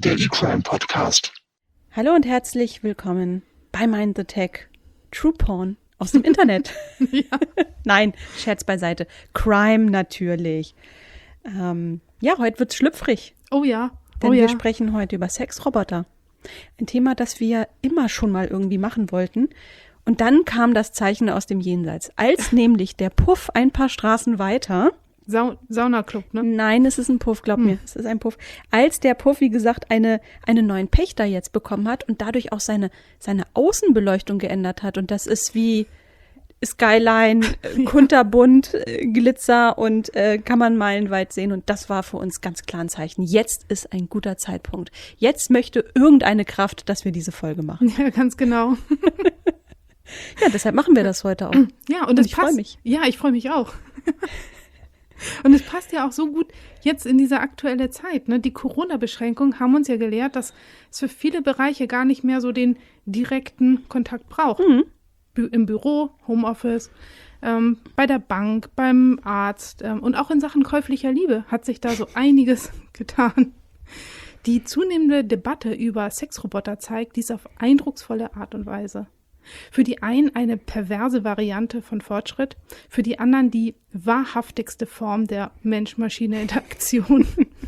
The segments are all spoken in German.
Daily Crime Podcast. Hallo und herzlich willkommen bei Mind the Tech. True Porn aus dem Internet. Ja. Nein, Scherz beiseite. Crime natürlich. Heute wird's schlüpfrig. Oh ja. Denn wir sprechen heute über Sexroboter. Ein Thema, das wir immer schon mal irgendwie machen wollten. Und dann kam das Zeichen aus dem Jenseits. Als nämlich der Puff ein paar Straßen weiter... Saunaclub, ne? Nein, es ist ein Puff, glaub mir. Es ist ein Puff. Als der Puff, wie gesagt, einen neuen Pächter jetzt bekommen hat und dadurch auch seine Außenbeleuchtung geändert hat. Und das ist wie Skyline, kunterbunt, Glitzer und kann man meilenweit sehen. Und das war für uns ganz klar ein Zeichen. Jetzt ist ein guter Zeitpunkt. Jetzt möchte irgendeine Kraft, dass wir diese Folge machen. Ja, ganz genau. Ja, deshalb machen wir das heute auch. Ja, und ich freue mich. Ja, ich freue mich auch. Und es passt ja auch so gut jetzt in diese aktuelle Zeit. Ne? Die Corona-Beschränkungen haben uns ja gelehrt, dass es für viele Bereiche gar nicht mehr so den direkten Kontakt braucht. Im Büro, Homeoffice, bei der Bank, beim Arzt und auch in Sachen käuflicher Liebe hat sich da so einiges getan. Die zunehmende Debatte über Sexroboter zeigt dies auf eindrucksvolle Art und Weise. Für die einen eine perverse Variante von Fortschritt, für die anderen die wahrhaftigste Form der Mensch-Maschine-Interaktion.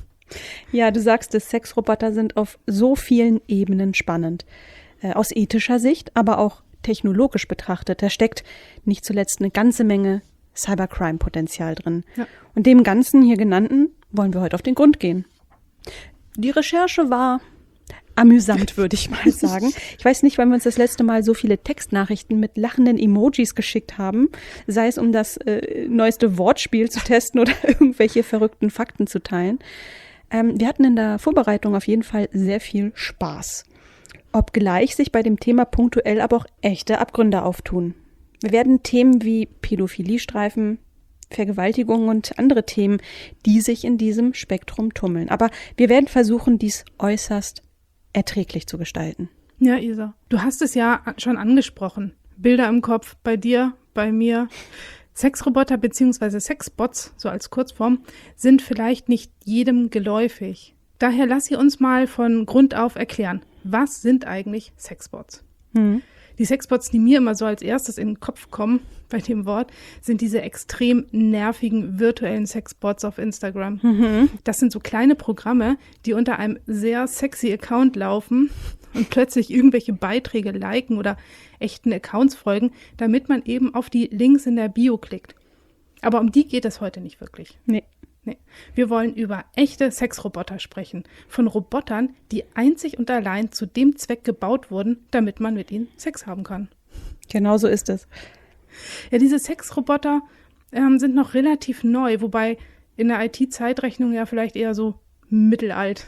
Ja, du sagst es, Sexroboter sind auf so vielen Ebenen spannend. Aus ethischer Sicht, aber auch technologisch betrachtet. Da steckt nicht zuletzt eine ganze Menge Cybercrime-Potenzial drin. Ja. Und dem Ganzen hier genannten wollen wir heute auf den Grund gehen. Die Recherche war amüsant, würde ich mal sagen. Ich weiß nicht, wann wir uns das letzte Mal so viele Textnachrichten mit lachenden Emojis geschickt haben, sei es um das neueste Wortspiel zu testen oder irgendwelche verrückten Fakten zu teilen. Wir hatten in der Vorbereitung auf jeden Fall sehr viel Spaß. Obgleich sich bei dem Thema punktuell aber auch echte Abgründe auftun. Wir werden Themen wie Pädophilie streifen, Vergewaltigung und andere Themen, die sich in diesem Spektrum tummeln. Aber wir werden versuchen, dies äußerst erträglich zu gestalten. Ja, Isa, du hast es ja schon angesprochen. Bilder im Kopf bei dir, bei mir. Sexroboter bzw. Sexbots, so als Kurzform, sind vielleicht nicht jedem geläufig. Daher lass sie uns mal von Grund auf erklären. Was sind eigentlich Sexbots? Die Sexbots, die mir immer so als erstes in den Kopf kommen bei dem Wort, sind diese extrem nervigen virtuellen Sexbots auf Instagram. Das sind so kleine Programme, die unter einem sehr sexy Account laufen und plötzlich irgendwelche Beiträge liken oder echten Accounts folgen, damit man eben auf die Links in der Bio klickt. Aber um die geht es heute nicht wirklich. Nee. Wir wollen über echte Sexroboter sprechen. Von Robotern, die einzig und allein zu dem Zweck gebaut wurden, damit man mit ihnen Sex haben kann. Genau so ist es. Ja, diese Sexroboter sind noch relativ neu, wobei in der IT-Zeitrechnung ja vielleicht eher so mittelalt.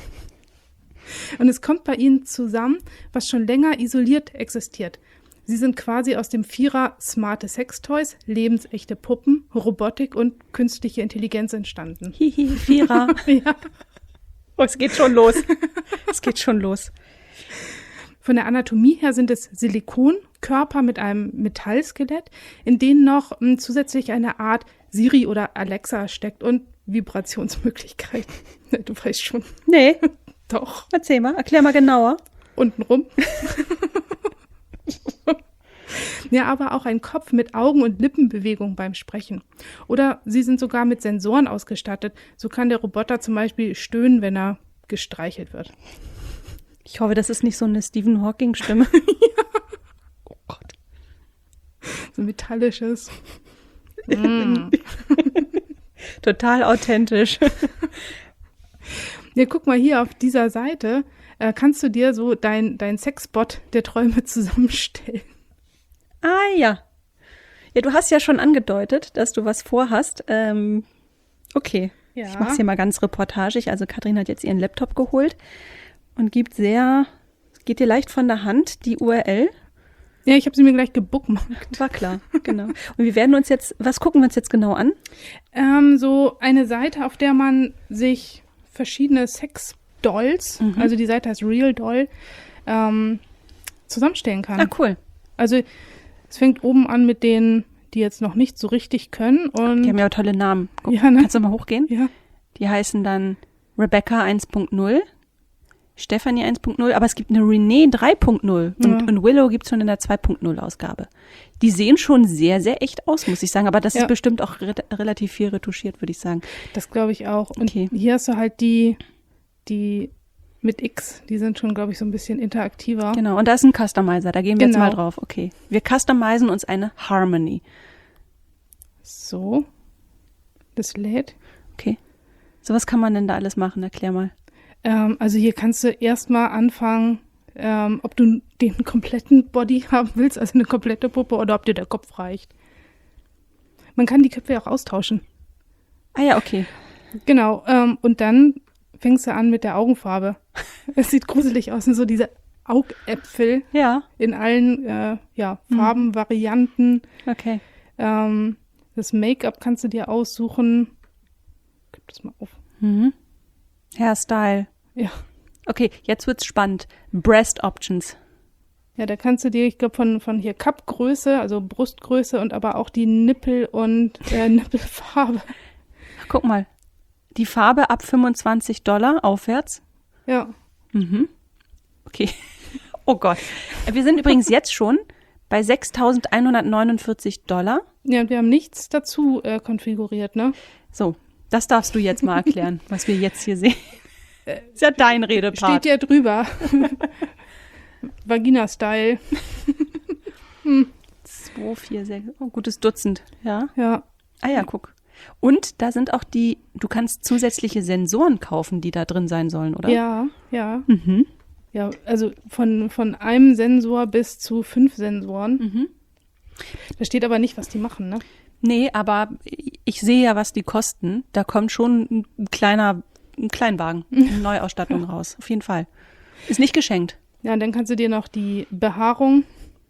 Und es kommt bei ihnen zusammen, was schon länger isoliert existiert. Sie sind quasi aus dem Vierer smarte Sextoys, lebensechte Puppen, Robotik und künstliche Intelligenz entstanden. Hihi, Vierer. Ja. Oh, es geht schon los. Es geht schon los. Von der Anatomie her sind es Silikonkörper mit einem Metallskelett, in denen noch zusätzlich eine Art Siri oder Alexa steckt und Vibrationsmöglichkeiten. Du weißt schon. Nee. Doch. Erzähl mal, erklär mal genauer. Untenrum. Ja, aber auch ein Kopf mit Augen- und Lippenbewegung beim Sprechen. Oder sie sind sogar mit Sensoren ausgestattet. So kann der Roboter zum Beispiel stöhnen, wenn er gestreichelt wird. Ich hoffe, das ist nicht so eine Stephen Hawking-Stimme. Ja. Oh Gott. So metallisches. Total authentisch. Ja, guck mal hier auf dieser Seite. Kannst du dir so dein Sexbot der Träume zusammenstellen? Ah ja. Ja, du hast ja schon angedeutet, dass du was vorhast. Okay. Ja. Ich mach's hier mal ganz reportagig. Also Katrin hat jetzt ihren Laptop geholt und geht dir leicht von der Hand die URL. Ja, ich habe sie mir gleich gebookmarkt. War klar, genau. Und was gucken wir uns jetzt genau an? So eine Seite, auf der man sich verschiedene Sex-Dolls, also die Seite heißt Real Doll, zusammenstellen kann. Ah, cool. Also es fängt oben an mit denen, die jetzt noch nicht so richtig können. Und die haben ja auch tolle Namen. Guck, ja, ne? Kannst du mal hochgehen? Ja. Die heißen dann Rebecca 1.0, Stephanie 1.0, aber es gibt eine Renee 3.0 und Willow gibt es schon in der 2.0 Ausgabe. Die sehen schon sehr, sehr echt aus, muss ich sagen, aber das ist bestimmt auch relativ viel retuschiert, würde ich sagen. Das glaube ich auch. Und hier hast du halt die mit X, die sind schon, glaube ich, so ein bisschen interaktiver. Genau, und da ist ein Customizer, da gehen wir jetzt mal drauf. Okay, wir customizen uns eine Harmony. So, das lädt. Okay, so was kann man denn da alles machen? Erklär mal. Also hier kannst du erstmal anfangen, ob du den kompletten Body haben willst, also eine komplette Puppe, oder ob dir der Kopf reicht. Man kann die Köpfe ja auch austauschen. Ah ja, okay. Genau, und dann fängst du an mit der Augenfarbe. Es sieht gruselig aus, sind so diese Augäpfel in allen Farben, Varianten. Okay. Das Make-up kannst du dir aussuchen. Gib das mal auf. Mhm. Hairstyle. Ja. Okay, jetzt wird's spannend. Breast Options. Ja, da kannst du dir, ich glaube, von hier Cup-Größe, also Brustgröße und aber auch die Nippel und Nippelfarbe. Guck mal. Die Farbe ab $25 aufwärts. Ja. Mhm. Okay. Oh Gott. Wir sind übrigens jetzt schon bei $6.149. Ja, und wir haben nichts dazu konfiguriert, ne? So, das darfst du jetzt mal erklären, was wir jetzt hier sehen. Ist ja dein Redepart. Steht ja drüber. Vagina-Style. 2, 4, 6, gutes Dutzend, ja? Ja. Ah ja, guck. Und da sind auch du kannst zusätzliche Sensoren kaufen, die da drin sein sollen, oder? Ja, ja. Mhm. Ja, also von einem Sensor bis zu 5 Sensoren. Mhm. Da steht aber nicht, was die machen, ne? Nee, aber ich sehe ja, was die kosten. Da kommt schon ein Kleinwagen, eine Neuausstattung raus. Auf jeden Fall. Ist nicht geschenkt. Ja, und dann kannst du dir noch die Behaarung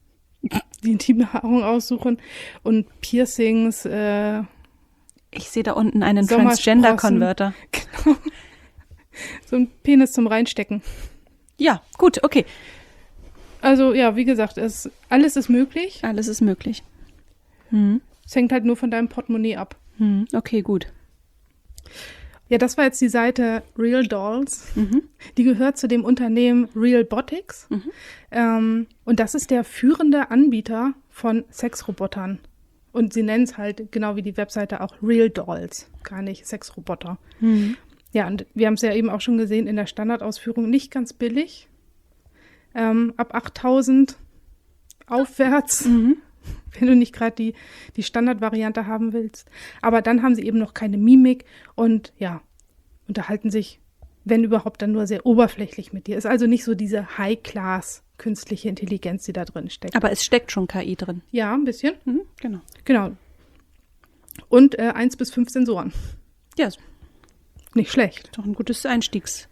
aussuchen und Piercings. Ich sehe da unten einen Transgender-Converter. Genau. So ein Penis zum Reinstecken. Ja, gut, okay. Also ja, wie gesagt, alles ist möglich. Alles ist möglich. Es hängt halt nur von deinem Portemonnaie ab. Okay, gut. Ja, das war jetzt die Seite Real Dolls. Die gehört zu dem Unternehmen Realbotics. Und das ist der führende Anbieter von Sexrobotern. Und sie nennen es halt, genau wie die Webseite, auch Real Dolls, gar nicht Sexroboter. Ja, und wir haben es ja eben auch schon gesehen in der Standardausführung, nicht ganz billig. Ab 8.000 aufwärts, wenn du nicht gerade die Standardvariante haben willst. Aber dann haben sie eben noch keine Mimik und ja, unterhalten sich, wenn überhaupt, dann nur sehr oberflächlich mit dir. Ist also nicht so diese High-Class künstliche Intelligenz, die da drin steckt. Aber es steckt schon KI drin. Ja, ein bisschen. Genau. Und 1 bis 5 Sensoren. Ja. Nicht schlecht. Doch ein gutes Einstiegsfund.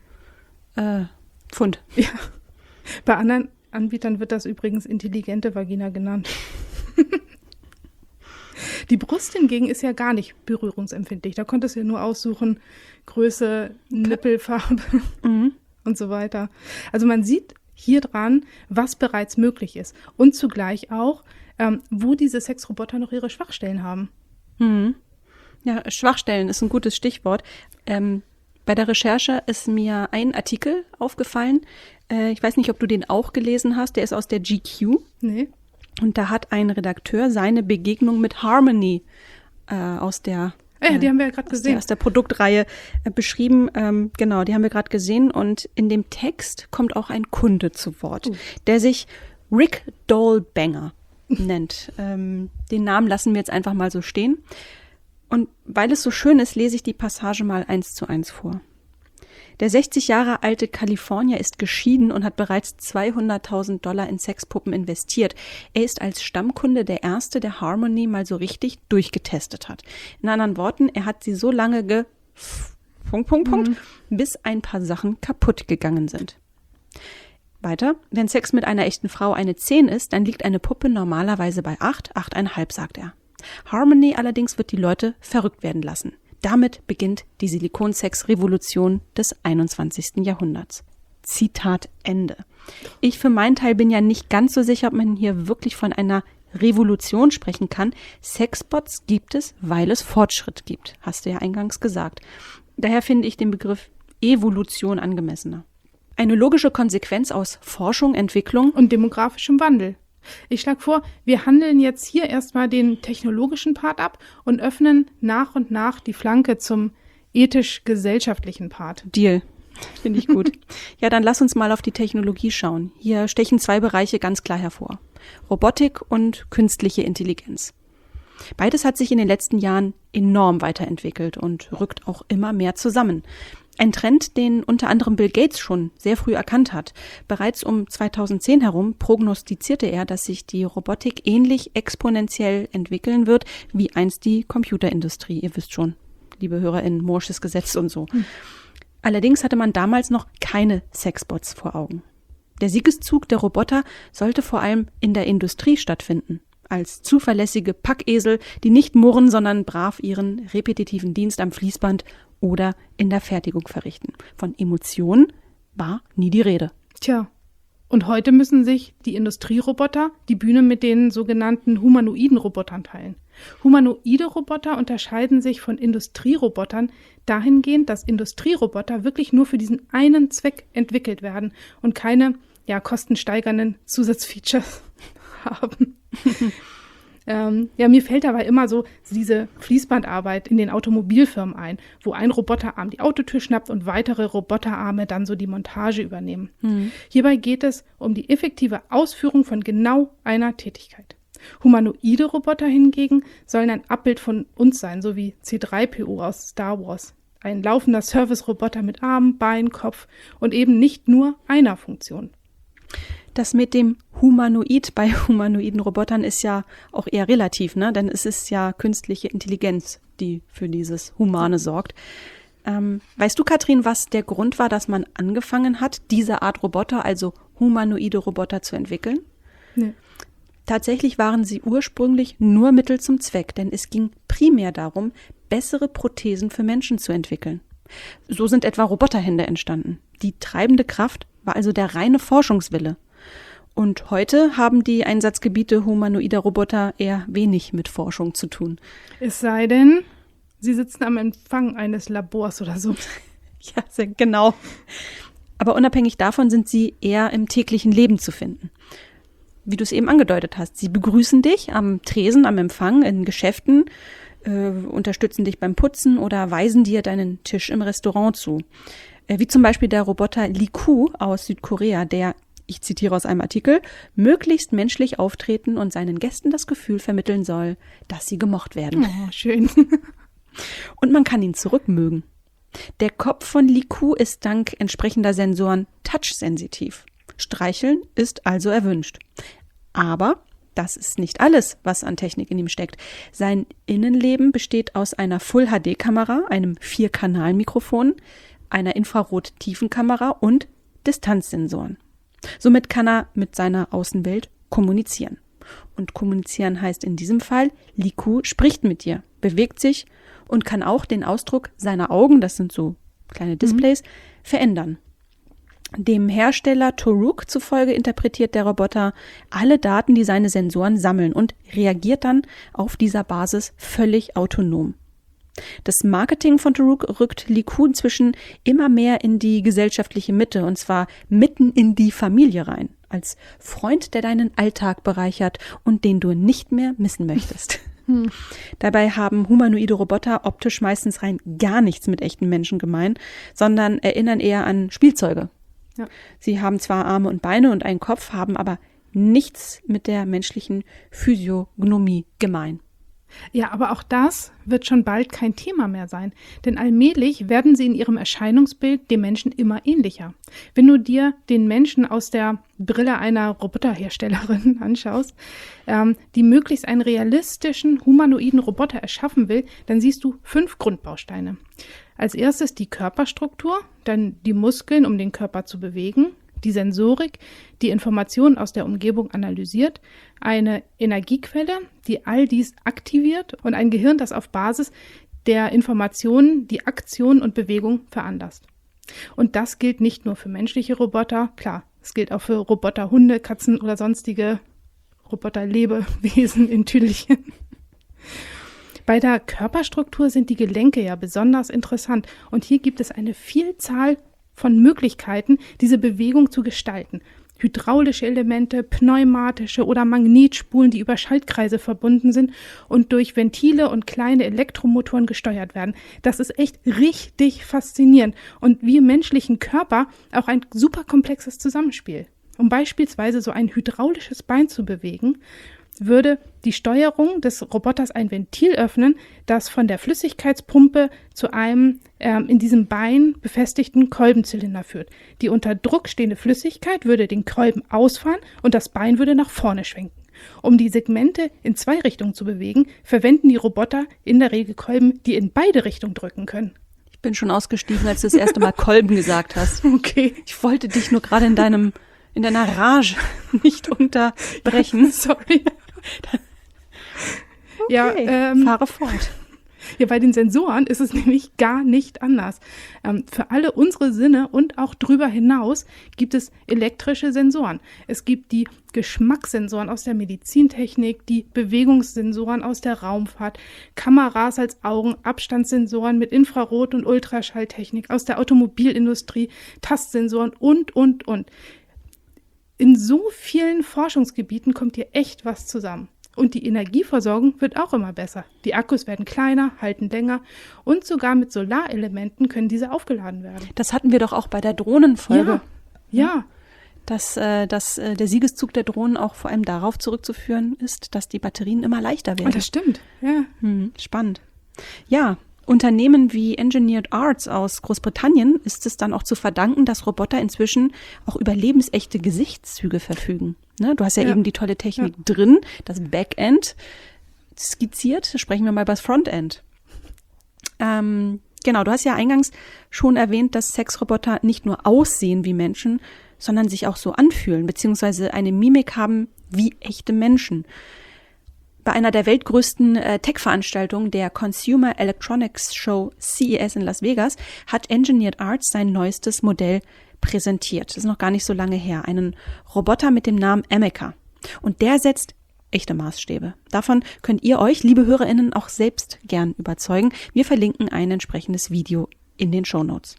Ja. Bei anderen Anbietern wird das übrigens intelligente Vagina genannt. Die Brust hingegen ist ja gar nicht berührungsempfindlich. Da konntest du ja nur aussuchen, Größe, Nippelfarbe und so weiter. Also man sieht hier dran, was bereits möglich ist. Und zugleich auch, wo diese Sexroboter noch ihre Schwachstellen haben. Ja, Schwachstellen ist ein gutes Stichwort. Bei der Recherche ist mir ein Artikel aufgefallen. Ich weiß nicht, ob du den auch gelesen hast. Der ist aus der GQ. Nee. Und da hat ein Redakteur seine Begegnung mit Harmony aus der die haben wir ja gerade gesehen. Aus der Produktreihe beschrieben. Genau, die haben wir gerade gesehen. Und in dem Text kommt auch ein Kunde zu Wort, der sich Rick Dolbanger nennt. Den Namen lassen wir jetzt einfach mal so stehen. Und weil es so schön ist, lese ich die Passage mal 1:1 vor. Der 60 Jahre alte Kalifornier ist geschieden und hat bereits $200.000 in Sexpuppen investiert. Er ist als Stammkunde der Erste, der Harmony mal so richtig durchgetestet hat. In anderen Worten, er hat sie so lange bis ein paar Sachen kaputt gegangen sind. Weiter, wenn Sex mit einer echten Frau eine 10 ist, dann liegt eine Puppe normalerweise bei 8, 8,5, sagt er. Harmony allerdings wird die Leute verrückt werden lassen. Damit beginnt die Silikonsex-Revolution des 21. Jahrhunderts. Zitat Ende. Ich für meinen Teil bin ja nicht ganz so sicher, ob man hier wirklich von einer Revolution sprechen kann. Sexbots gibt es, weil es Fortschritt gibt, hast du ja eingangs gesagt. Daher finde ich den Begriff Evolution angemessener. Eine logische Konsequenz aus Forschung, Entwicklung und demografischem Wandel. Ich schlage vor, wir handeln jetzt hier erstmal den technologischen Part ab und öffnen nach und nach die Flanke zum ethisch-gesellschaftlichen Part. Deal. Finde ich gut. Ja, dann lass uns mal auf die Technologie schauen. Hier stechen 2 Bereiche ganz klar hervor. Robotik und künstliche Intelligenz. Beides hat sich in den letzten Jahren enorm weiterentwickelt und rückt auch immer mehr zusammen. Ein Trend, den unter anderem Bill Gates schon sehr früh erkannt hat. Bereits um 2010 herum prognostizierte er, dass sich die Robotik ähnlich exponentiell entwickeln wird, wie einst die Computerindustrie. Ihr wisst schon, liebe HörerInnen, Moore's Gesetz und so. Allerdings hatte man damals noch keine Sexbots vor Augen. Der Siegeszug der Roboter sollte vor allem in der Industrie stattfinden. Als zuverlässige Packesel, die nicht murren, sondern brav ihren repetitiven Dienst am Fließband oder in der Fertigung verrichten. Von Emotionen war nie die Rede. Tja, und heute müssen sich die Industrieroboter die Bühne mit den sogenannten humanoiden Robotern teilen. Humanoide Roboter unterscheiden sich von Industrierobotern dahingehend, dass Industrieroboter wirklich nur für diesen einen Zweck entwickelt werden und keine kostensteigernden Zusatzfeatures haben. Mir fällt dabei immer so diese Fließbandarbeit in den Automobilfirmen ein, wo ein Roboterarm die Autotür schnappt und weitere Roboterarme dann so die Montage übernehmen. Hierbei geht es um die effektive Ausführung von genau einer Tätigkeit. Humanoide Roboter hingegen sollen ein Abbild von uns sein, so wie C-3PO aus Star Wars. Ein laufender Service-Roboter mit Arm, Bein, Kopf und eben nicht nur einer Funktion. Das mit dem Humanoid bei humanoiden Robotern ist ja auch eher relativ, ne? Denn es ist ja künstliche Intelligenz, die für dieses Humane sorgt. Weißt du, Katrin, was der Grund war, dass man angefangen hat, diese Art Roboter, also humanoide Roboter, zu entwickeln? Nee. Tatsächlich waren sie ursprünglich nur Mittel zum Zweck, denn es ging primär darum, bessere Prothesen für Menschen zu entwickeln. So sind etwa Roboterhände entstanden. Die treibende Kraft war also der reine Forschungswille. Und heute haben die Einsatzgebiete humanoider Roboter eher wenig mit Forschung zu tun. Es sei denn, sie sitzen am Empfang eines Labors oder so. Ja, genau. Aber unabhängig davon sind sie eher im täglichen Leben zu finden. Wie du es eben angedeutet hast, sie begrüßen dich am Tresen, am Empfang, in Geschäften, unterstützen dich beim Putzen oder weisen dir deinen Tisch im Restaurant zu. Wie zum Beispiel der Roboter Liku aus Südkorea, der, ich zitiere aus einem Artikel, möglichst menschlich auftreten und seinen Gästen das Gefühl vermitteln soll, dass sie gemocht werden. Oh, schön. Und man kann ihn zurückmögen. Der Kopf von Liku ist dank entsprechender Sensoren touchsensitiv. Streicheln ist also erwünscht. Aber das ist nicht alles, was an Technik in ihm steckt. Sein Innenleben besteht aus einer Full-HD-Kamera, einem 4-Kanal-Mikrofon, einer Infrarot-Tiefenkamera und Distanzsensoren. Somit kann er mit seiner Außenwelt kommunizieren. Und kommunizieren heißt in diesem Fall, Liku spricht mit dir, bewegt sich und kann auch den Ausdruck seiner Augen, das sind so kleine Displays, verändern. Dem Hersteller Toruk zufolge interpretiert der Roboter alle Daten, die seine Sensoren sammeln und reagiert dann auf dieser Basis völlig autonom. Das Marketing von Toruk rückt Liku inzwischen immer mehr in die gesellschaftliche Mitte, und zwar mitten in die Familie rein, als Freund, der deinen Alltag bereichert und den du nicht mehr missen möchtest. Dabei haben humanoide Roboter optisch meistens rein gar nichts mit echten Menschen gemein, sondern erinnern eher an Spielzeuge. Ja. Sie haben zwar Arme und Beine und einen Kopf, haben aber nichts mit der menschlichen Physiognomie gemein. Ja, aber auch das wird schon bald kein Thema mehr sein, denn allmählich werden sie in ihrem Erscheinungsbild dem Menschen immer ähnlicher. Wenn du dir den Menschen aus der Brille einer Roboterherstellerin anschaust, die möglichst einen realistischen, humanoiden Roboter erschaffen will, dann siehst du 5 Grundbausteine. Als erstes die Körperstruktur, dann die Muskeln, um den Körper zu bewegen, die Sensorik, die Informationen aus der Umgebung analysiert, eine Energiequelle, die all dies aktiviert und ein Gehirn, das auf Basis der Informationen die Aktion und Bewegung veranlasst. Und das gilt nicht nur für menschliche Roboter, klar, es gilt auch für Roboter, Hunde, Katzen oder sonstige Roboterlebewesen in Tüdelchen. Bei der Körperstruktur sind die Gelenke ja besonders interessant und hier gibt es eine Vielzahl von Möglichkeiten, diese Bewegung zu gestalten. Hydraulische Elemente, pneumatische oder Magnetspulen, die über Schaltkreise verbunden sind und durch Ventile und kleine Elektromotoren gesteuert werden. Das ist echt richtig faszinierend und wie im menschlichen Körper auch ein super komplexes Zusammenspiel. Um beispielsweise so ein hydraulisches Bein zu bewegen, würde die Steuerung des Roboters ein Ventil öffnen, das von der Flüssigkeitspumpe zu einem in diesem Bein befestigten Kolbenzylinder führt. Die unter Druck stehende Flüssigkeit würde den Kolben ausfahren und das Bein würde nach vorne schwenken. Um die Segmente in 2 Richtungen zu bewegen, verwenden die Roboter in der Regel Kolben, die in beide Richtungen drücken können. Ich bin schon ausgestiegen, als du das erste Mal Kolben gesagt hast. Okay. Ich wollte dich nur gerade in deiner Rage nicht unterbrechen. Sorry. Okay, ja, fahre fort. Ja, bei den Sensoren ist es nämlich gar nicht anders. Für alle unsere Sinne und auch drüber hinaus gibt es elektrische Sensoren. Es gibt die Geschmackssensoren aus der Medizintechnik, die Bewegungssensoren aus der Raumfahrt, Kameras als Augen, Abstandssensoren mit Infrarot- und Ultraschalltechnik aus der Automobilindustrie, Tastsensoren und. In so vielen Forschungsgebieten kommt hier echt was zusammen. Und die Energieversorgung wird auch immer besser. Die Akkus werden kleiner, halten länger und sogar mit Solarelementen können diese aufgeladen werden. Das hatten wir doch auch bei der Drohnenfolge. Ja. Dass der Siegeszug der Drohnen auch vor allem darauf zurückzuführen ist, dass die Batterien immer leichter werden. Oh, das stimmt, ja. Spannend. Ja, Unternehmen wie Engineered Arts aus Großbritannien ist es dann auch zu verdanken, dass Roboter inzwischen auch über lebensechte Gesichtszüge verfügen. Ne? Du hast ja eben die tolle Technik drin, das Backend skizziert. Sprechen wir mal über das Frontend. Genau, du hast ja eingangs schon erwähnt, dass Sexroboter nicht nur aussehen wie Menschen, sondern sich auch so anfühlen, beziehungsweise eine Mimik haben wie echte Menschen. Bei einer der weltgrößten Tech-Veranstaltungen, der Consumer Electronics Show CES in Las Vegas, hat Engineered Arts sein neuestes Modell präsentiert. Das ist noch gar nicht so lange her. Einen Roboter mit dem Namen Ameca. Und der setzt echte Maßstäbe. Davon könnt ihr euch, liebe HörerInnen, auch selbst gern überzeugen. Wir verlinken ein entsprechendes Video in den Shownotes.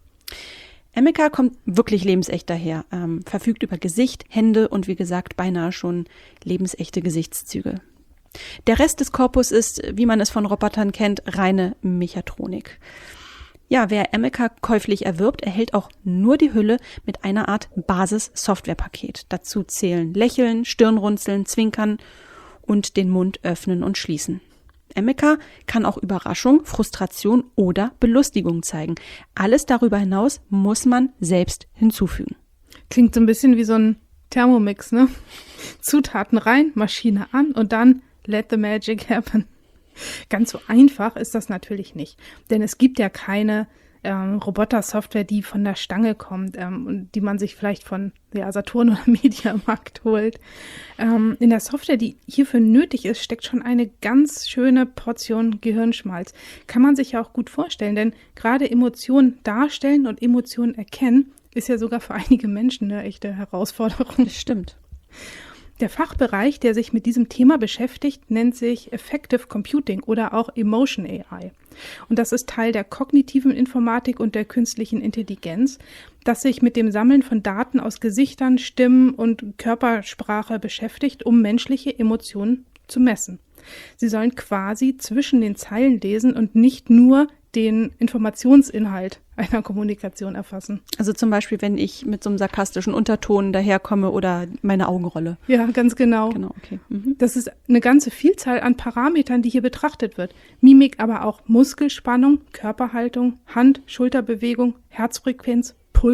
Ameca kommt wirklich lebensecht daher, verfügt über Gesicht, Hände und wie gesagt beinahe schon lebensechte Gesichtszüge. Der Rest des Korpus ist, wie man es von Robotern kennt, reine Mechatronik. Ja, wer Ameca käuflich erwirbt, erhält auch nur die Hülle mit einer Art Basis-Softwarepaket. Dazu zählen Lächeln, Stirnrunzeln, Zwinkern und den Mund öffnen und schließen. Ameca kann auch Überraschung, Frustration oder Belustigung zeigen. Alles darüber hinaus muss man selbst hinzufügen. Klingt so ein bisschen wie so ein Thermomix, ne? Zutaten rein, Maschine an und dann let the magic happen. Ganz so einfach ist das natürlich nicht, denn es gibt ja keine Roboter-Software, die von der Stange kommt und die man sich vielleicht von Saturn oder Mediamarkt holt. In der Software, die hierfür nötig ist, steckt schon eine ganz schöne Portion Gehirnschmalz. Kann man sich ja auch gut vorstellen, denn gerade Emotionen darstellen und Emotionen erkennen ist ja sogar für einige Menschen eine echte Herausforderung. Das stimmt. Der Fachbereich, der sich mit diesem Thema beschäftigt, nennt sich Effective Computing oder auch Emotion AI. Und das ist Teil der kognitiven Informatik und der künstlichen Intelligenz, das sich mit dem Sammeln von Daten aus Gesichtern, Stimmen und Körpersprache beschäftigt, um menschliche Emotionen zu messen. Sie sollen quasi zwischen den Zeilen lesen und nicht nur den Informationsinhalt einer Kommunikation erfassen. Also zum Beispiel, wenn ich mit so einem sarkastischen Unterton daherkomme oder meine Augenrolle. Ja, ganz genau. Genau, okay. Das ist eine ganze Vielzahl an Parametern, die hier betrachtet wird. Mimik, aber auch Muskelspannung, Körperhaltung, Hand-, Schulterbewegung, Herzfrequenz,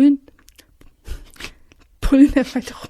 Pullenerweiterung.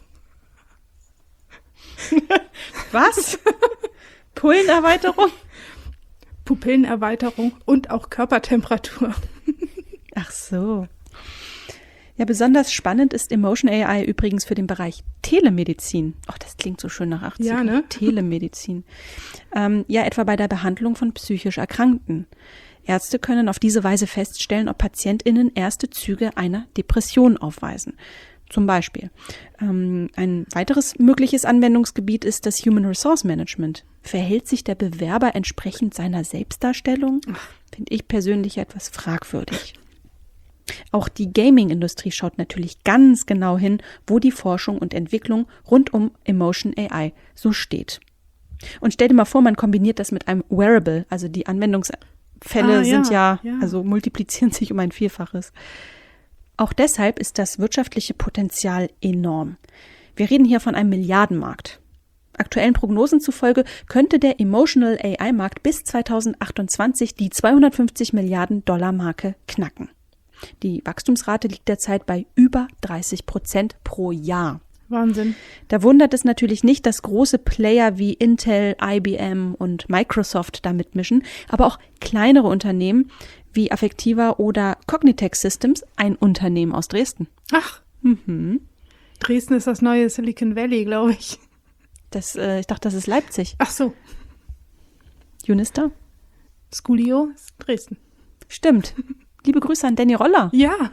Was? Pullenerweiterung? Pupillenerweiterung und auch Körpertemperatur. Ach so. Ja, besonders spannend ist Emotion AI übrigens für den Bereich Telemedizin. Ach, das klingt so schön nach 80. Ja, ne? Telemedizin. Etwa bei der Behandlung von psychisch Erkrankten. Ärzte können auf diese Weise feststellen, ob PatientInnen erste Züge einer Depression aufweisen. Zum Beispiel. Ein weiteres mögliches Anwendungsgebiet ist das Human Resource Management. Verhält sich der Bewerber entsprechend seiner Selbstdarstellung? Finde ich persönlich etwas fragwürdig. Auch die Gaming-Industrie schaut natürlich ganz genau hin, wo die Forschung und Entwicklung rund um Emotion AI so steht. Und stell dir mal vor, man kombiniert das mit einem Wearable, also die Anwendungsfälle sind also multiplizieren sich um ein Vielfaches. Auch deshalb ist das wirtschaftliche Potenzial enorm. Wir reden hier von einem Milliardenmarkt. Aktuellen Prognosen zufolge könnte der Emotional AI-Markt bis 2028 die 250 Milliarden Dollar Marke knacken. Die Wachstumsrate liegt derzeit bei über 30% pro Jahr. Wahnsinn. Da wundert es natürlich nicht, dass große Player wie Intel, IBM und Microsoft da mitmischen, aber auch kleinere Unternehmen wie Affectiva oder Cognitect Systems, ein Unternehmen aus Dresden. Ach, Dresden ist das neue Silicon Valley, glaube ich. Ich dachte, das ist Leipzig. Ach so. Unista? Schoolio ist Dresden. Stimmt. Liebe Grüße an Danny Roller. Ja.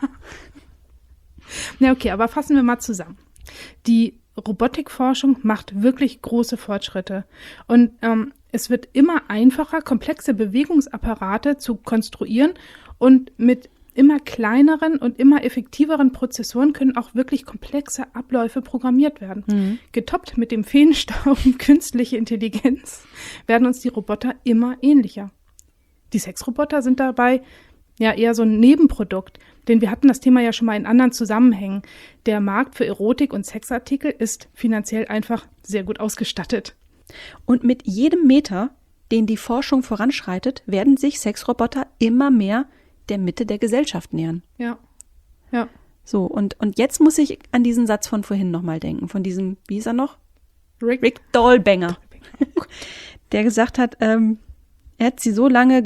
Na okay, aber fassen wir mal zusammen. Die Robotikforschung macht wirklich große Fortschritte und es wird immer einfacher, komplexe Bewegungsapparate zu konstruieren und mit immer kleineren und immer effektiveren Prozessoren können auch wirklich komplexe Abläufe programmiert werden. Getoppt mit dem Feenstaub künstliche Intelligenz werden uns die Roboter immer ähnlicher. Die Sexroboter sind dabei ja eher so ein Nebenprodukt, denn wir hatten das Thema ja schon mal in anderen Zusammenhängen. Der Markt für Erotik und Sexartikel ist finanziell einfach sehr gut ausgestattet. Und mit jedem Meter, den die Forschung voranschreitet, werden sich Sexroboter immer mehr der Mitte der Gesellschaft nähern. Ja. So, und jetzt muss ich an diesen Satz von vorhin nochmal denken, von diesem, wie hieß er noch? Rick Dahlbanger. Der gesagt hat, er hat sie so lange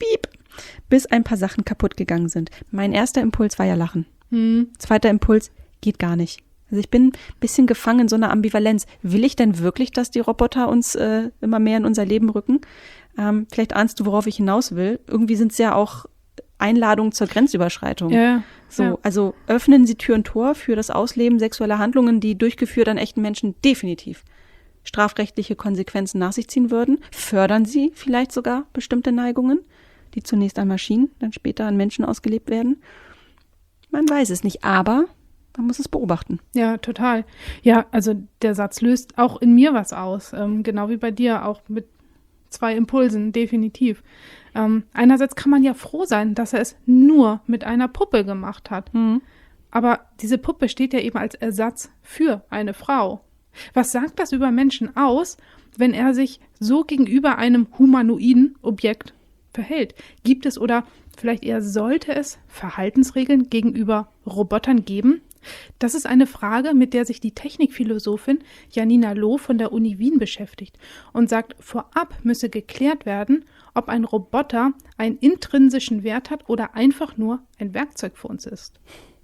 bis ein paar Sachen kaputt gegangen sind. Mein erster Impuls war ja lachen. Zweiter Impuls, geht gar nicht. Also ich bin ein bisschen gefangen in so einer Ambivalenz. Will ich denn wirklich, dass die Roboter uns immer mehr in unser Leben rücken? Vielleicht ahnst du, worauf ich hinaus will. Irgendwie sind es ja auch Einladungen zur Grenzüberschreitung. Ja. Also öffnen sie Tür und Tor für das Ausleben sexueller Handlungen, die durchgeführt an echten Menschen definitiv strafrechtliche Konsequenzen nach sich ziehen würden. Fördern sie vielleicht sogar bestimmte Neigungen, die zunächst an Maschinen, dann später an Menschen ausgelebt werden. Man weiß es nicht, aber man muss es beobachten. Ja, total. Ja, also der Satz löst auch in mir was aus, genau wie bei dir, auch mit 2 Impulsen, definitiv. Einerseits kann man ja froh sein, dass er es nur mit einer Puppe gemacht hat. Aber diese Puppe steht ja eben als Ersatz für eine Frau. Was sagt das über Menschen aus, wenn er sich so gegenüber einem humanoiden Objekt verhält? Gibt es oder vielleicht eher sollte es Verhaltensregeln gegenüber Robotern geben? Das ist eine Frage, mit der sich die Technikphilosophin Janina Loh von der Uni Wien beschäftigt und sagt, vorab müsse geklärt werden, ob ein Roboter einen intrinsischen Wert hat oder einfach nur ein Werkzeug für uns ist.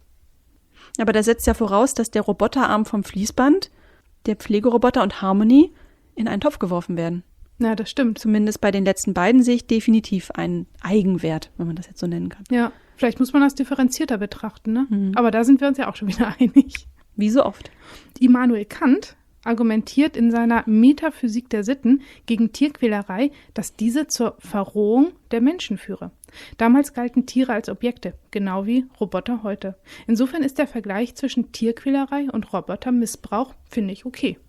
Aber das setzt ja voraus, dass der Roboterarm vom Fließband, der Pflegeroboter und Harmony in einen Topf geworfen werden. Ja, das stimmt. Zumindest bei den letzten beiden sehe ich definitiv einen Eigenwert, wenn man das jetzt so nennen kann. Ja, vielleicht muss man das differenzierter betrachten, ne? Aber da sind wir uns ja auch schon wieder einig. Wie so oft. Immanuel Kant argumentiert in seiner Metaphysik der Sitten gegen Tierquälerei, dass diese zur Verrohung der Menschen führe. Damals galten Tiere als Objekte, genau wie Roboter heute. Insofern ist der Vergleich zwischen Tierquälerei und Robotermissbrauch, finde ich, okay.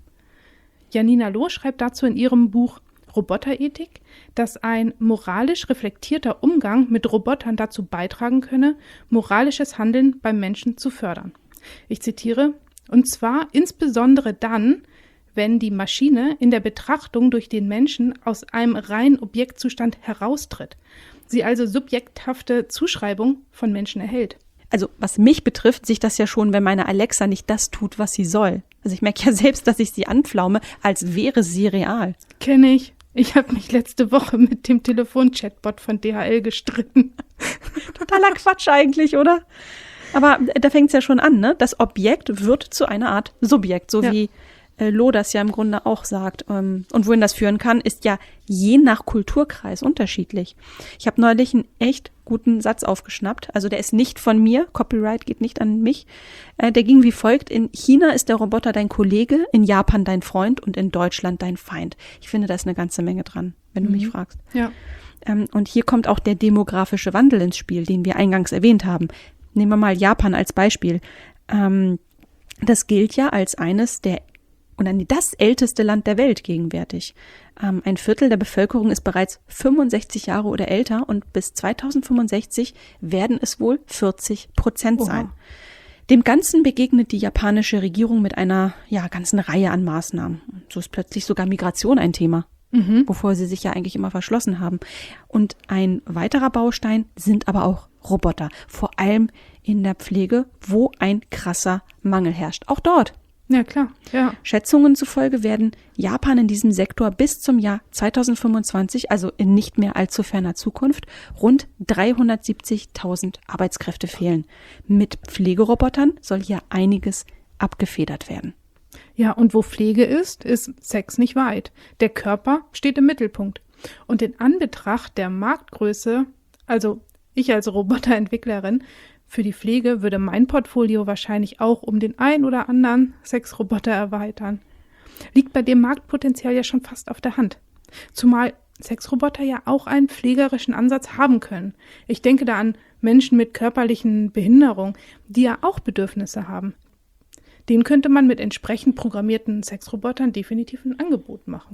Janina Loh schreibt dazu in ihrem Buch Roboterethik, dass ein moralisch reflektierter Umgang mit Robotern dazu beitragen könne, moralisches Handeln beim Menschen zu fördern. Ich zitiere, und zwar insbesondere dann, wenn die Maschine in der Betrachtung durch den Menschen aus einem reinen Objektzustand heraustritt, sie also subjekthafte Zuschreibung von Menschen erhält. Also was mich betrifft, sich das ja schon, wenn meine Alexa nicht das tut, was sie soll. Also ich merke ja selbst, dass ich sie anpflaume, als wäre sie real. Kenne ich. Ich habe mich letzte Woche mit dem Telefon-Chatbot von DHL gestritten. Totaler Quatsch eigentlich, oder? Aber da fängt es ja schon an, ne? Das Objekt wird zu einer Art Subjekt, so wie Loh das ja im Grunde auch sagt. Und wohin das führen kann, ist ja je nach Kulturkreis unterschiedlich. Ich habe neulich einen echt guten Satz aufgeschnappt. Also der ist nicht von mir, Copyright geht nicht an mich. Der ging wie folgt: In China ist der Roboter dein Kollege, in Japan dein Freund und in Deutschland dein Feind. Ich finde, da ist eine ganze Menge dran, wenn du mich fragst. Ja. Und hier kommt auch der demografische Wandel ins Spiel, den wir eingangs erwähnt haben. Nehmen wir mal Japan als Beispiel. Das gilt ja als das älteste Land der Welt gegenwärtig. Ein Viertel der Bevölkerung ist bereits 65 Jahre oder älter und bis 2065 werden es wohl 40% sein. Oha. Dem Ganzen begegnet die japanische Regierung mit einer ganzen Reihe an Maßnahmen. So ist plötzlich sogar Migration ein Thema, wovor sie sich ja eigentlich immer verschlossen haben. Und ein weiterer Baustein sind aber auch Roboter, vor allem in der Pflege, wo ein krasser Mangel herrscht. Auch dort. Ja, klar. Ja. Schätzungen zufolge werden Japan in diesem Sektor bis zum Jahr 2025, also in nicht mehr allzu ferner Zukunft, rund 370.000 Arbeitskräfte fehlen. Mit Pflegerobotern soll hier einiges abgefedert werden. Ja, und wo Pflege ist Sex nicht weit. Der Körper steht im Mittelpunkt. Und in Anbetracht der Marktgröße, also ich als Roboterentwicklerin, für die Pflege würde mein Portfolio wahrscheinlich auch um den ein oder anderen Sexroboter erweitern. Liegt bei dem Marktpotenzial ja schon fast auf der Hand. Zumal Sexroboter ja auch einen pflegerischen Ansatz haben können. Ich denke da an Menschen mit körperlichen Behinderungen, die ja auch Bedürfnisse haben. Denen könnte man mit entsprechend programmierten Sexrobotern definitiv ein Angebot machen.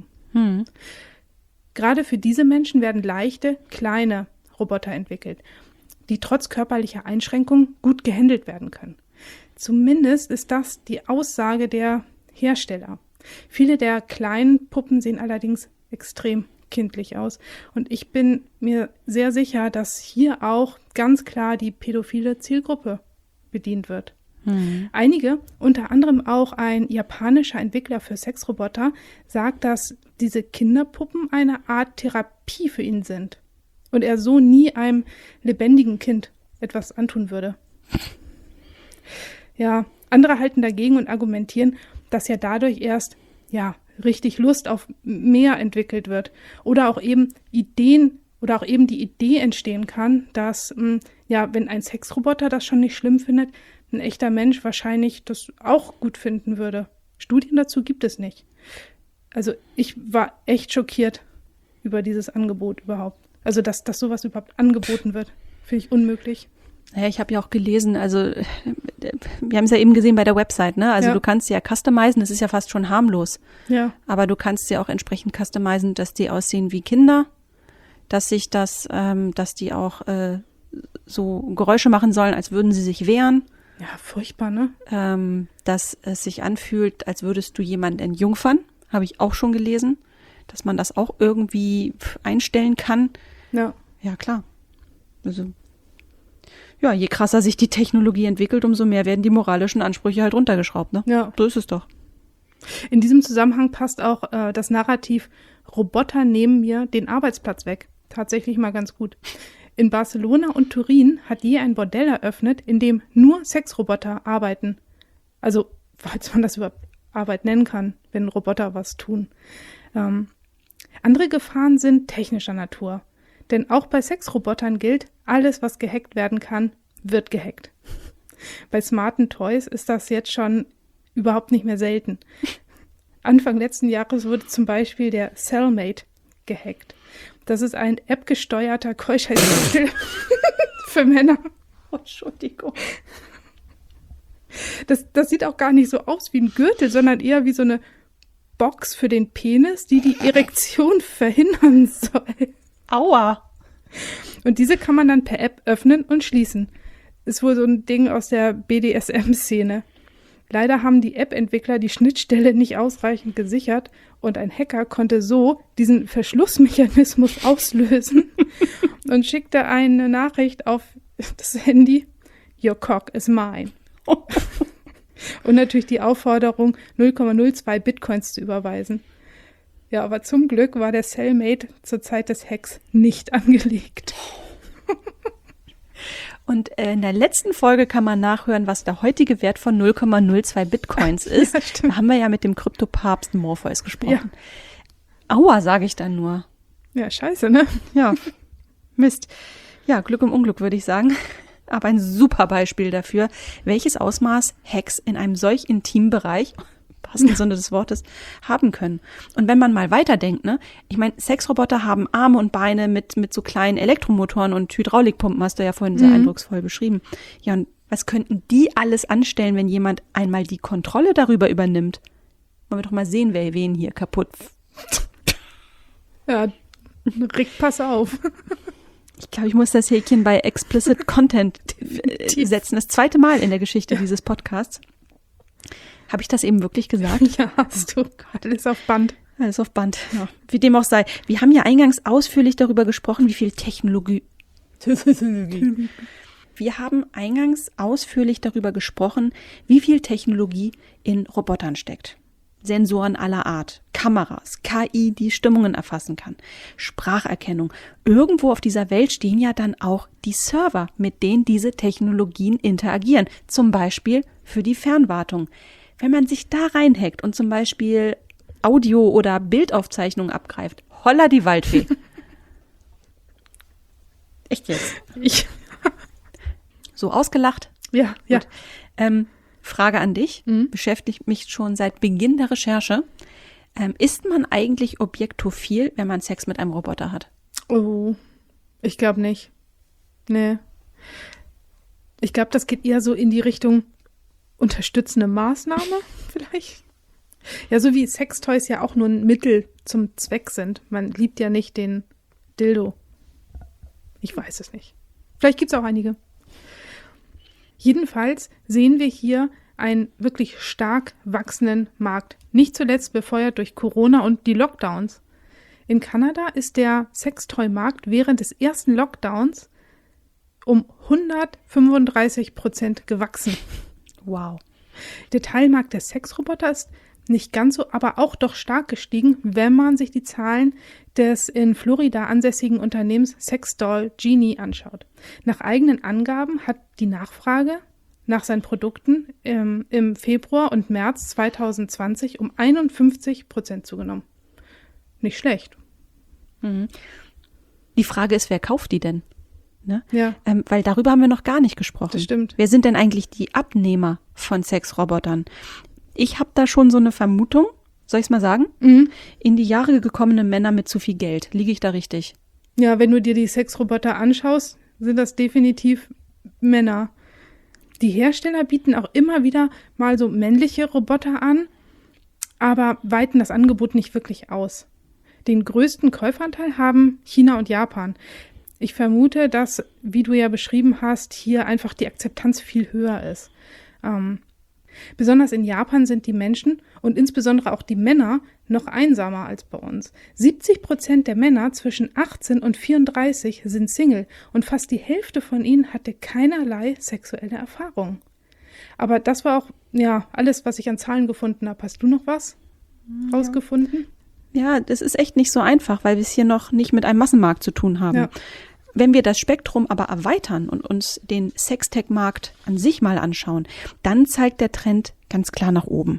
Gerade für diese Menschen werden leichte, kleine Roboter entwickelt, die trotz körperlicher Einschränkungen gut gehandelt werden können. Zumindest ist das die Aussage der Hersteller. Viele der kleinen Puppen sehen allerdings extrem kindlich aus. Und ich bin mir sehr sicher, dass hier auch ganz klar die pädophile Zielgruppe bedient wird. Einige, unter anderem auch ein japanischer Entwickler für Sexroboter, sagt, dass diese Kinderpuppen eine Art Therapie für ihn sind. Und er so nie einem lebendigen Kind etwas antun würde. Ja, andere halten dagegen und argumentieren, dass ja dadurch erst, richtig Lust auf mehr entwickelt wird. Oder auch eben die Idee entstehen kann, dass, wenn ein Sexroboter das schon nicht schlimm findet, ein echter Mensch wahrscheinlich das auch gut finden würde. Studien dazu gibt es nicht. Also ich war echt schockiert über dieses Angebot überhaupt. Also, dass sowas überhaupt angeboten wird, finde ich unmöglich. Ja, ich habe ja auch gelesen, also wir haben es ja eben gesehen bei der Website, ne? Also du kannst sie ja customizen, das ist ja fast schon harmlos. Ja. Aber du kannst sie auch entsprechend customizen, dass die aussehen wie Kinder, dass die auch so Geräusche machen sollen, als würden sie sich wehren. Ja, furchtbar, ne? Dass es sich anfühlt, als würdest du jemanden entjungfern, habe ich auch schon gelesen, dass man das auch irgendwie einstellen kann. Ja. Ja, klar. Also, je krasser sich die Technologie entwickelt, umso mehr werden die moralischen Ansprüche halt runtergeschraubt, ne? Ja. So ist es doch. In diesem Zusammenhang passt auch das Narrativ, Roboter nehmen mir den Arbeitsplatz weg. Tatsächlich mal ganz gut. In Barcelona und Turin hat je ein Bordell eröffnet, in dem nur Sexroboter arbeiten. Also, falls man das überhaupt Arbeit nennen kann, wenn Roboter was tun. Andere Gefahren sind technischer Natur. Denn auch bei Sexrobotern gilt, alles, was gehackt werden kann, wird gehackt. Bei smarten Toys ist das jetzt schon überhaupt nicht mehr selten. Anfang letzten Jahres wurde zum Beispiel der Cellmate gehackt. Das ist ein appgesteuerter Keuschheitsgürtel für Männer. Oh, Entschuldigung. Das sieht auch gar nicht so aus wie ein Gürtel, sondern eher wie so eine Box für den Penis, die Erektion verhindern soll. Aua. Und diese kann man dann per App öffnen und schließen. Ist wohl so ein Ding aus der BDSM-Szene. Leider haben die App-Entwickler die Schnittstelle nicht ausreichend gesichert und ein Hacker konnte so diesen Verschlussmechanismus auslösen und schickte eine Nachricht auf das Handy, "Your cock is mine." Und natürlich die Aufforderung, 0,02 Bitcoins zu überweisen. Ja, aber zum Glück war der Cellmate zur Zeit des Hacks nicht angelegt. Und in der letzten Folge kann man nachhören, was der heutige Wert von 0,02 Bitcoins ist. Ja, stimmt. Da haben wir ja mit dem Kryptopapst Morpheus gesprochen. Ja. Aua, sage ich dann nur. Ja, scheiße, ne? Ja, Mist. Ja, Glück im Unglück, würde ich sagen. Aber ein super Beispiel dafür, welches Ausmaß Hacks in einem solch intimen Bereich, wahrsten Sinne des Wortes, haben können. Und wenn man mal weiterdenkt, ne, ich meine, Sexroboter haben Arme und Beine mit so kleinen Elektromotoren und Hydraulikpumpen, hast du ja vorhin sehr eindrucksvoll beschrieben. Ja, und was könnten die alles anstellen, wenn jemand einmal die Kontrolle darüber übernimmt? Wollen wir doch mal sehen, wen hier kaputt. Ja, Rick, pass auf. Ich glaube, ich muss das Häkchen bei Explicit Content setzen. Das 2. Mal in der Geschichte dieses Podcasts. Habe ich das eben wirklich gesagt? Ja, hast du. Alles auf Band. Alles auf Band, ja. Wie dem auch sei. Wir haben ja eingangs ausführlich darüber gesprochen, wie viel Technologie. Wir haben eingangs ausführlich darüber gesprochen, wie viel Technologie in Robotern steckt. Sensoren aller Art, Kameras, KI, die Stimmungen erfassen kann, Spracherkennung. Irgendwo auf dieser Welt stehen ja dann auch die Server, mit denen diese Technologien interagieren. Zum Beispiel für die Fernwartung. Wenn man sich da reinhackt und zum Beispiel Audio- oder Bildaufzeichnungen abgreift, holla die Waldfee. Echt jetzt? So ausgelacht? Ja. Gut. Frage an dich, beschäftigt mich schon seit Beginn der Recherche. Ist man eigentlich objektophil, wenn man Sex mit einem Roboter hat? Oh, ich glaube nicht. Nee. Ich glaube, das geht eher so in die Richtung unterstützende Maßnahme vielleicht. Ja, so wie Sextoys ja auch nur ein Mittel zum Zweck sind. Man liebt ja nicht den Dildo. Ich weiß es nicht. Vielleicht gibt es auch einige. Jedenfalls sehen wir hier einen wirklich stark wachsenden Markt. Nicht zuletzt befeuert durch Corona und die Lockdowns. In Kanada ist der Sextoy-Markt während des ersten Lockdowns um 135% gewachsen. Wow. Der Teilmarkt der Sexroboter ist nicht ganz so, aber auch doch stark gestiegen, wenn man sich die Zahlen des in Florida ansässigen Unternehmens Sexdoll Genie anschaut. Nach eigenen Angaben hat die Nachfrage nach seinen Produkten im Februar und März 2020 um 51% zugenommen. Nicht schlecht. Die Frage ist, wer kauft die denn? Ne? Ja. Weil darüber haben wir noch gar nicht gesprochen. Das stimmt. Wer sind denn eigentlich die Abnehmer von Sexrobotern? Ich habe da schon so eine Vermutung, soll ich es mal sagen? In die Jahre gekommene Männer mit zu viel Geld. Liege ich da richtig? Ja, wenn du dir die Sexroboter anschaust, sind das definitiv Männer. Die Hersteller bieten auch immer wieder mal so männliche Roboter an, aber weiten das Angebot nicht wirklich aus. Den größten Käuferanteil haben China und Japan. Ich vermute, dass, wie du ja beschrieben hast, hier einfach die Akzeptanz viel höher ist. Besonders in Japan sind die Menschen und insbesondere auch die Männer noch einsamer als bei uns. 70% der Männer zwischen 18 und 34 sind Single und fast die Hälfte von ihnen hatte keinerlei sexuelle Erfahrung. Aber das war auch, ja, alles, was ich an Zahlen gefunden habe. Hast du noch was rausgefunden? Ja, das ist echt nicht so einfach, weil wir es hier noch nicht mit einem Massenmarkt zu tun haben. Ja. Wenn wir das Spektrum aber erweitern und uns den Sextech-Markt an sich mal anschauen, dann zeigt der Trend ganz klar nach oben.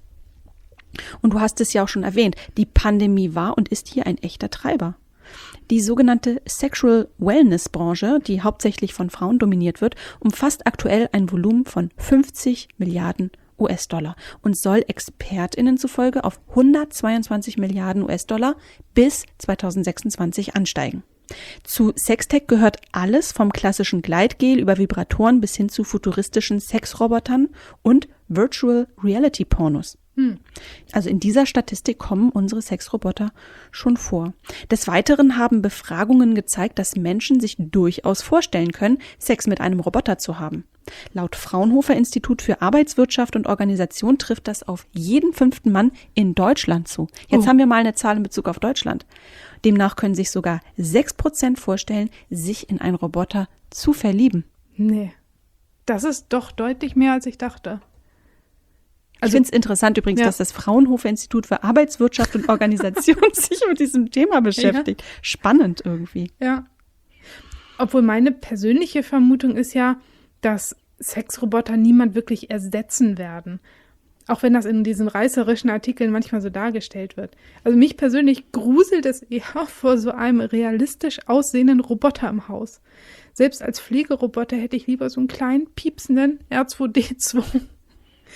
Und du hast es ja auch schon erwähnt, die Pandemie war und ist hier ein echter Treiber. Die sogenannte Sexual Wellness-Branche, die hauptsächlich von Frauen dominiert wird, umfasst aktuell ein Volumen von 50 Milliarden US-Dollar und soll ExpertInnen zufolge auf 122 Milliarden US-Dollar bis 2026 ansteigen. Zu Sextech gehört alles vom klassischen Gleitgel über Vibratoren bis hin zu futuristischen Sexrobotern und Virtual Reality Pornos. Also in dieser Statistik kommen unsere Sexroboter schon vor. Des Weiteren haben Befragungen gezeigt, dass Menschen sich durchaus vorstellen können, Sex mit einem Roboter zu haben. Laut Fraunhofer Institut für Arbeitswirtschaft und Organisation trifft das auf jeden 5. Mann in Deutschland zu. Jetzt haben wir mal eine Zahl in Bezug auf Deutschland. Demnach können sich sogar 6% vorstellen, sich in einen Roboter zu verlieben. Nee, das ist doch deutlich mehr, als ich dachte. Ich finde es interessant übrigens, dass das Fraunhofer Institut für Arbeitswirtschaft und Organisation sich mit diesem Thema beschäftigt. Ja. Spannend irgendwie. Ja. Obwohl meine persönliche Vermutung ist ja, dass Sexroboter niemand wirklich ersetzen werden. Auch wenn das in diesen reißerischen Artikeln manchmal so dargestellt wird. Also mich persönlich gruselt es eher vor so einem realistisch aussehenden Roboter im Haus. Selbst als Pflegeroboter hätte ich lieber so einen kleinen, piepsenden R2D2.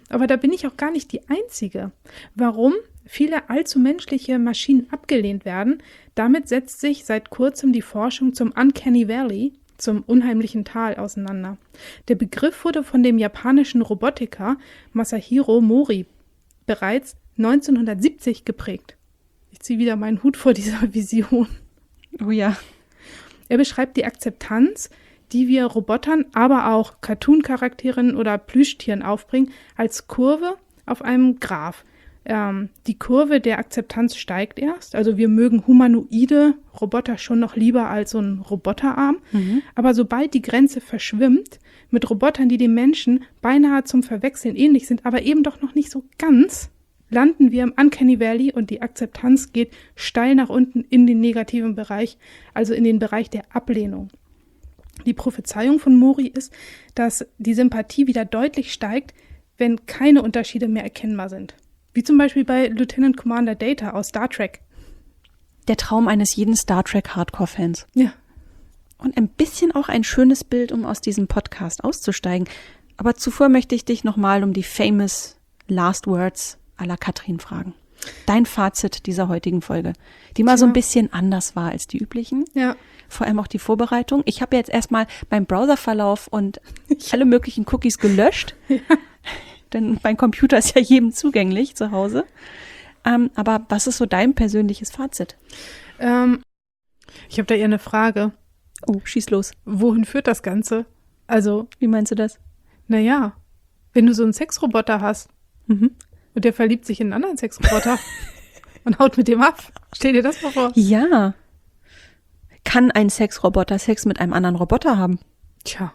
aber da bin ich auch gar nicht die Einzige. Warum viele allzu menschliche Maschinen abgelehnt werden, damit setzt sich seit kurzem die Forschung zum Uncanny Valley, zum unheimlichen Tal, auseinander. Der Begriff wurde von dem japanischen Robotiker Masahiro Mori bereits 1970 geprägt. Ich ziehe wieder meinen Hut vor dieser Vision. Oh ja. Er beschreibt die Akzeptanz, die wir Robotern, aber auch Cartoon-Charakteren oder Plüschtieren aufbringen, als Kurve auf einem Graph. Die Kurve der Akzeptanz steigt erst. Also wir mögen humanoide Roboter schon noch lieber als so ein Roboterarm. Aber sobald die Grenze verschwimmt mit Robotern, die dem Menschen beinahe zum Verwechseln ähnlich sind, aber eben doch noch nicht so ganz, landen wir im Uncanny Valley und die Akzeptanz geht steil nach unten in den negativen Bereich, also in den Bereich der Ablehnung. Die Prophezeiung von Mori ist, dass die Sympathie wieder deutlich steigt, wenn keine Unterschiede mehr erkennbar sind. Wie zum Beispiel bei Lieutenant Commander Data aus Star Trek. Der Traum eines jeden Star Trek Hardcore-Fans. Ja. Und ein bisschen auch ein schönes Bild, um aus diesem Podcast auszusteigen. Aber zuvor möchte ich dich nochmal um die famous Last Words à la Katrin fragen. Dein Fazit dieser heutigen Folge, die mal so ein bisschen anders war als die üblichen. Ja. Vor allem auch die Vorbereitung. Ich habe jetzt erstmal meinen Browserverlauf und alle möglichen Cookies gelöscht. Ja. Denn mein Computer ist ja jedem zugänglich zu Hause. Aber was ist so dein persönliches Fazit? Ich habe da eher eine Frage. Oh, schieß los. Wohin führt das Ganze? Also, wie meinst du das? Naja, wenn du so einen Sexroboter hast und der verliebt sich in einen anderen Sexroboter und haut mit dem ab. Stell dir das mal vor. Ja. Kann ein Sexroboter Sex mit einem anderen Roboter haben? Tja,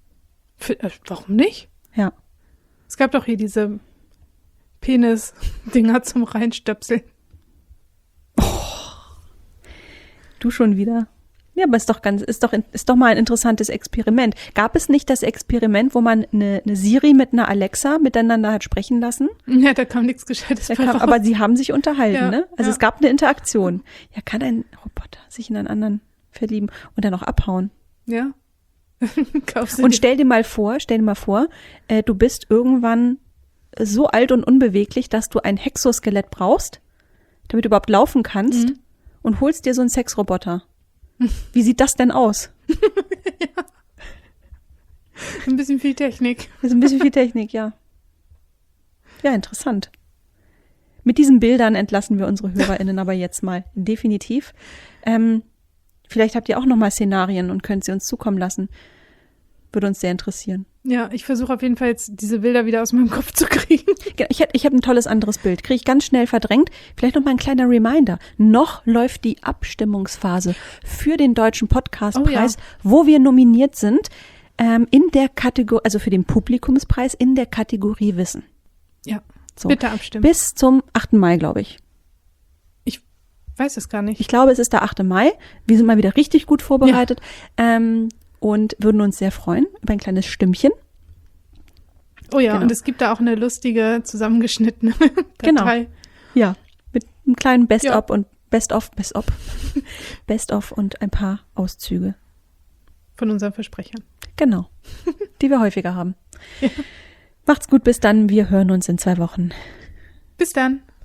warum nicht? Ja. Es gab doch hier diese Penis-Dinger zum Reinstöpseln. Oh, du schon wieder. Ja, aber ist doch mal ein interessantes Experiment. Gab es nicht das Experiment, wo man eine Siri mit einer Alexa miteinander hat sprechen lassen? Ja, da kam nichts Gescheites bei raus. Aber sie haben sich unterhalten, ja, ne? Also es gab eine Interaktion. Ja, kann ein Roboter sich in einen anderen verlieben und dann auch abhauen? Ja. Und stell dir mal vor, du bist irgendwann so alt und unbeweglich, dass du ein Hexoskelett brauchst, damit du überhaupt laufen kannst und holst dir so einen Sexroboter. Wie sieht das denn aus? Ja. Ein bisschen viel Technik. Das ist ein bisschen viel Technik, ja. Ja, interessant. Mit diesen Bildern entlassen wir unsere HörerInnen aber jetzt mal definitiv. Vielleicht habt ihr auch noch mal Szenarien und könnt sie uns zukommen lassen. Würde uns sehr interessieren. Ja, ich versuche auf jeden Fall jetzt diese Bilder wieder aus meinem Kopf zu kriegen. Ich hab ein tolles anderes Bild. Kriege ich ganz schnell verdrängt. Vielleicht noch mal ein kleiner Reminder. Noch läuft die Abstimmungsphase für den Deutschen Podcastpreis, wo wir nominiert sind, in der Kategorie, also für den Publikumspreis in der Kategorie Wissen. Ja, so. Bitte abstimmen. Bis zum 8. Mai, glaube ich. Weiß es gar nicht. Ich glaube, es ist der 8. Mai. Wir sind mal wieder richtig gut vorbereitet und würden uns sehr freuen über ein kleines Stimmchen. Oh ja, genau. Und es gibt da auch eine lustige, zusammengeschnittene Datei. Genau. Ja, mit einem kleinen Best-of und Best-of und ein paar Auszüge. Von unseren Versprechern. Genau, die wir häufiger haben. Ja. Macht's gut, bis dann. Wir hören uns in 2 Wochen. Bis dann.